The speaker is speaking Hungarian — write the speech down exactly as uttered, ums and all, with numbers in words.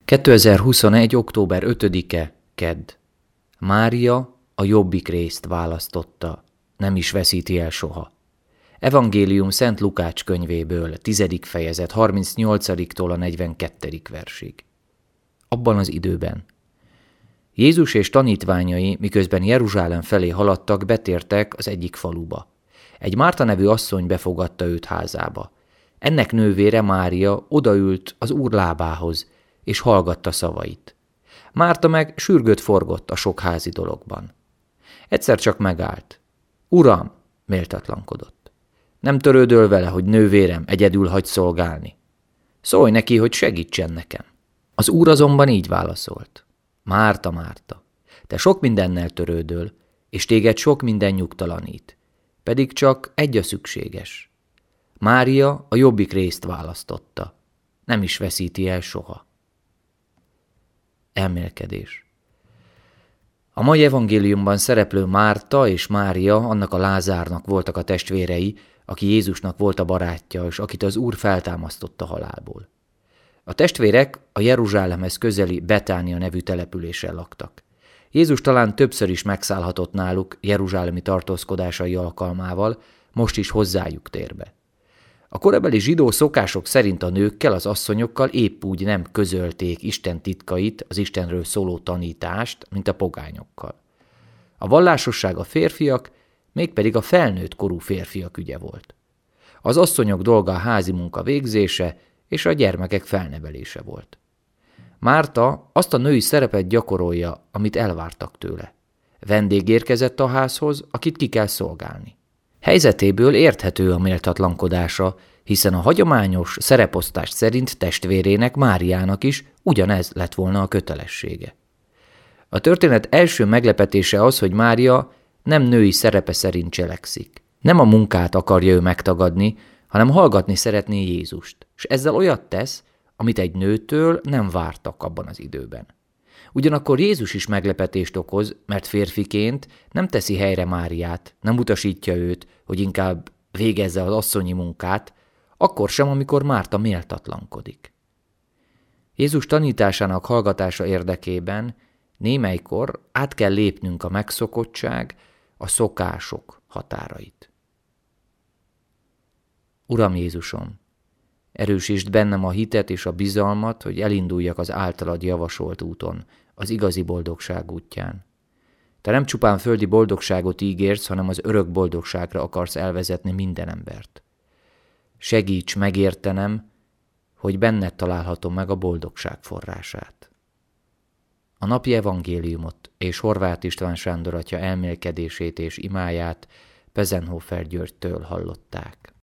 kétezer-huszonegy. október ötödike, kedd. Mária a jobbik részt választotta, nem is veszíti el soha. Evangélium Szent Lukács könyvéből, tizedik fejezet, harmincnyolcadiktól a negyvenkettedik versig. Abban az időben. Jézus és tanítványai, miközben Jeruzsálem felé haladtak, betértek az egyik faluba. Egy Márta nevű asszony befogadta őt házába. Ennek nővére Mária odaült az Úr lábához, és hallgatta szavait. Márta meg sürgött forgott a sok házi dologban. Egyszer csak megállt. Uram, méltatlankodott. Nem törődöl vele, hogy nővérem egyedül hagy szolgálni? Szólj neki, hogy segítsen nekem. Az Úr azonban így válaszolt. Márta, Márta, te sok mindennel törődöl, és téged sok minden nyugtalanít. Pedig csak egy a szükséges. Mária a jobbik részt választotta. Nem is veszíti el soha. Elmélkedés. A mai evangéliumban szereplő Márta és Mária annak a Lázárnak voltak a testvérei, aki Jézusnak volt a barátja, és akit az Úr feltámasztott a halálból. A testvérek a Jeruzsálemhez közeli Betánia nevű településen laktak. Jézus talán többször is megszállhatott náluk jeruzsálemi tartózkodásai alkalmával, most is hozzájuk tér be. A korabeli zsidó szokások szerint a nőkkel, az asszonyokkal épp úgy nem közölték Isten titkait, az Istenről szóló tanítást, mint a pogányokkal. A vallásosság a férfiak, mégpedig a felnőtt korú férfiak ügye volt. Az asszonyok dolga a házi munka végzése és a gyermekek felnevelése volt. Márta azt a női szerepet gyakorolja, amit elvártak tőle. Vendég érkezett a házhoz, akit ki kell szolgálni. Helyzetéből érthető a méltatlankodása, hiszen a hagyományos szereposztás szerint testvérének, Máriának is ugyanez lett volna a kötelessége. A történet első meglepetése az, hogy Mária nem női szerepe szerint cselekszik. Nem a munkát akarja ő megtagadni, hanem hallgatni szeretné Jézust, és ezzel olyat tesz, amit egy nőtől nem vártak abban az időben. Ugyanakkor Jézus is meglepetést okoz, mert férfiként nem teszi helyre Máriát, nem utasítja őt, hogy inkább végezze az asszonyi munkát, akkor sem, amikor Márta méltatlankodik. Jézus tanításának hallgatása érdekében némelykor át kell lépnünk a megszokottság, a szokások határait. Uram Jézusom, erősítsd bennem a hitet és a bizalmat, hogy elinduljak az általad javasolt úton, az igazi boldogság útján. Te nem csupán földi boldogságot ígérsz, hanem az örök boldogságra akarsz elvezetni minden embert. Segíts megértenem, hogy benned találhatom meg a boldogság forrását. A napi evangéliumot és Horváth István Sándor atya elmélkedését és imáját Pezenhofer Györgytől hallották.